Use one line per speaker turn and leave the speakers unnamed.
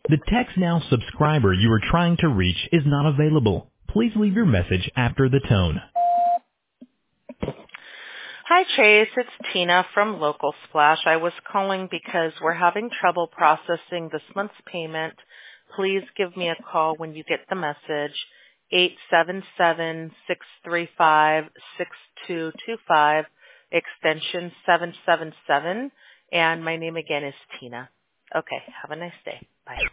The Text Now subscriber you are trying to reach is not available. Please leave your message after the tone.
Hi, Chase. It's Tina from Local Splash. I was calling because we're having trouble processing this month's payment. Please give me a call when you get the message, 877-635-6225, extension 777, and my name again is Tina. Okay, have a nice day. Bye.